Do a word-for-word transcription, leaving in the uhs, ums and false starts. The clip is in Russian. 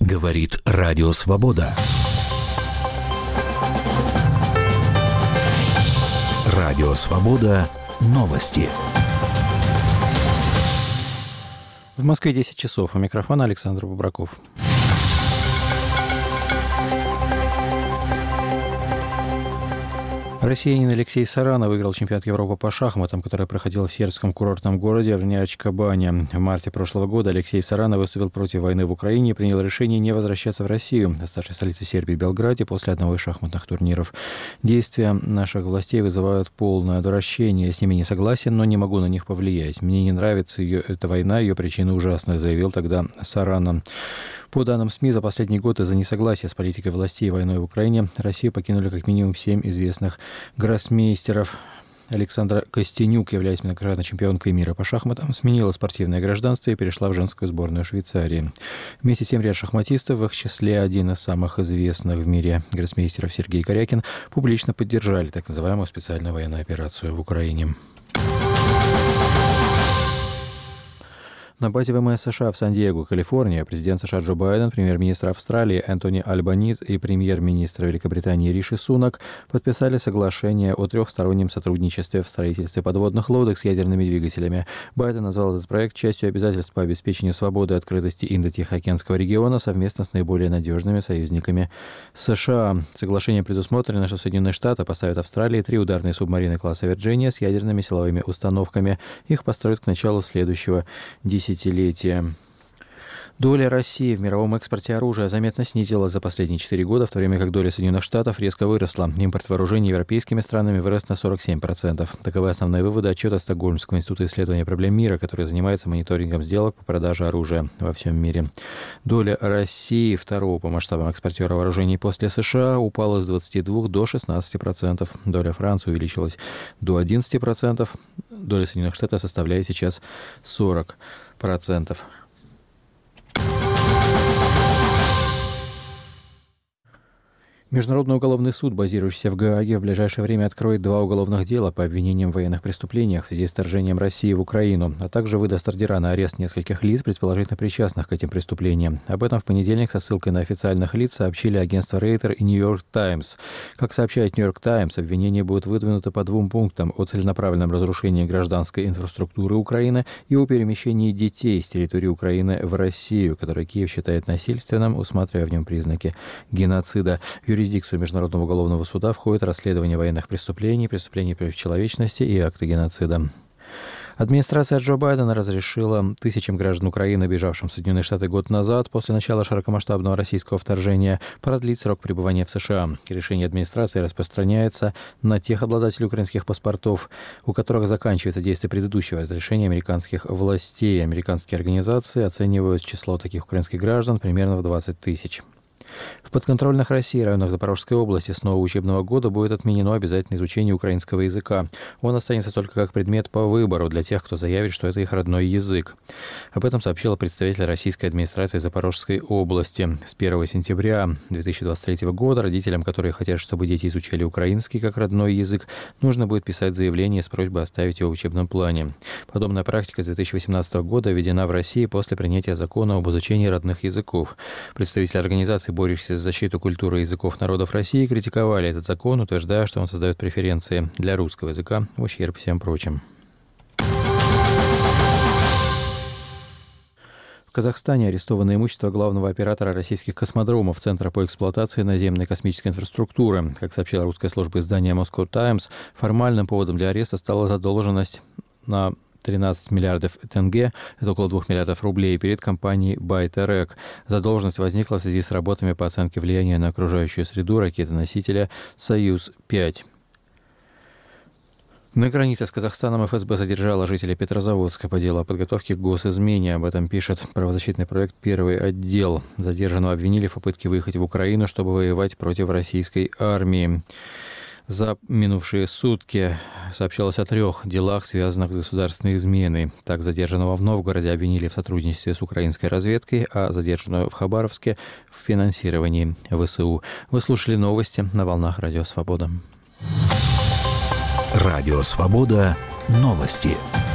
Говорит Радио Свобода. Радио Свобода. Новости. В Москве десять часов. У микрофона Александр Бубраков. Россиянин Алексей Саранов выиграл чемпионат Европы по шахматам, который проходил в сербском курортном городе Врнjačka-Banja. В марте прошлого года Алексей Саранов выступил против войны в Украине и принял решение не возвращаться в Россию, оставшись в столице Сербии Белграде, после одного из шахматных турниров. Действия наших властей вызывают полное отвращение. Я с ними не согласен, но не могу на них повлиять. Мне не нравится ее, эта война, ее причины ужасны, заявил тогда Саранов. По данным СМИ, за последний год из-за несогласия с политикой властей и войной в Украине Россию покинули как минимум семь известных гроссмейстеров. Александра Костенюк, являясь многократной чемпионкой мира по шахматам, сменила спортивное гражданство и перешла в женскую сборную Швейцарии. Вместе с тем ряд шахматистов, в их числе один из самых известных в мире гроссмейстеров Сергей Корякин, публично поддержали так называемую специальную военную операцию в Украине. На базе ВМС США в Сан-Диего, Калифорния, президент США Джо Байден, премьер-министр Австралии Энтони Альбаниз и премьер-министр Великобритании Риши Сунак подписали соглашение о трехстороннем сотрудничестве в строительстве подводных лодок с ядерными двигателями. Байден назвал этот проект частью обязательств по обеспечению свободы и открытости Индо-Тихоокеанского региона совместно с наиболее надежными союзниками США. Соглашение предусмотрено, что Соединенные Штаты поставят Австралии три ударные субмарины класса Вирджиния с ядерными силовыми установками. Их построят к началу следующего десятилетия. Десятилетия. Доля России в мировом экспорте оружия заметно снизилась за последние четыре года, в то время как доля Соединенных Штатов резко выросла. Импорт вооружений европейскими странами вырос на сорок семь процентов. Таковы основные выводы отчета Стокгольмского института исследования проблем мира, который занимается мониторингом сделок по продаже оружия во всем мире. Доля России, второго по масштабам экспортера вооружений после США, упала с двадцати двух до шестнадцати процентов. Доля Франции увеличилась до одиннадцати процентов. Доля Соединенных Штатов составляет сейчас сорок процентов. Международный уголовный суд, базирующийся в Гааге, в ближайшее время откроет два уголовных дела по обвинениям в военных преступлениях в связи с вторжением России в Украину, а также выдаст ордера на арест нескольких лиц, предположительно причастных к этим преступлениям. Об этом в понедельник со ссылкой на официальных лиц сообщили агентство Рейтер и Нью-Йорк Таймс. Как сообщает Нью-Йорк Таймс, обвинения будут выдвинуты по двум пунктам: о целенаправленном разрушении гражданской инфраструктуры Украины и о перемещении детей с территории Украины в Россию, которое Киев считает насильственным, усматривая в нем признаки геноцида. В юрисдикцию Международного уголовного суда входит расследование военных преступлений, преступлений против человечности и акты геноцида. Администрация Джо Байдена разрешила тысячам граждан Украины, бежавшим в Соединенные Штаты год назад после начала широкомасштабного российского вторжения, продлить срок пребывания в США. Решение администрации распространяется на тех обладателей украинских паспортов, у которых заканчивается действие предыдущего разрешения американских властей. Американские организации оценивают число таких украинских граждан примерно в двадцать тысяч. В подконтрольных России районах Запорожской области с нового учебного года будет отменено обязательное изучение украинского языка. Он останется только как предмет по выбору для тех, кто заявит, что это их родной язык. Об этом сообщила представитель российской администрации Запорожской области. С первого сентября две тысячи двадцать третьего года родителям, которые хотят, чтобы дети изучали украинский как родной язык, нужно будет писать заявление с просьбой оставить его в учебном плане. Подобная практика с две тысячи восемнадцатого года введена в России после принятия закона об изучении родных языков. Представители организации, борющиеся за защиту культуры и языков народов России, критиковали этот закон, утверждая, что он создает преференции для русского языка в ущерб всем прочим. В Казахстане арестовано имущество главного оператора российских космодромов Центра по эксплуатации наземной космической инфраструктуры. Как сообщила русская служба издания Moscow Times, формальным поводом для ареста стала задолженность на тринадцать миллиардов тенге, это около двух миллиардов рублей, перед компанией Байтерек. Задолженность возникла в связи с работами по оценке влияния на окружающую среду ракеты-носителя «Союз пять». На границе с Казахстаном эф эс бэ задержала жителя Петрозаводска по делу о подготовке к госизмене. Об этом пишет правозащитный проект «Первый отдел». Задержанного обвинили в попытке выехать в Украину, чтобы воевать против российской армии. За минувшие сутки сообщалось о трех делах, связанных с государственной изменой. Так, задержанного в Новгороде обвинили в сотрудничестве с украинской разведкой, а задержанную в Хабаровске в финансировании вэ эс у. Вы слушали новости на волнах Радио Свобода. Радио Свобода. Новости.